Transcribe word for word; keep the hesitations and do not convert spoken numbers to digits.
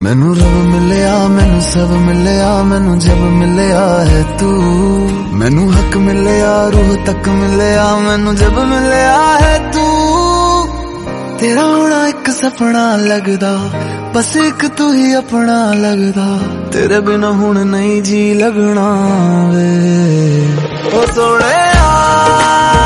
मैनू रब मिलया मैनू सब मिलया मैनू जब मिलया है तू मैनू हक मिलया रूह तक मिलया मैनू जब मिलया है तू तेरा होना एक सपना लगदा बस एक तू ही अपना लगदा तेरे बिना हुण नहीं जी लगना वे ओ सोहणिया।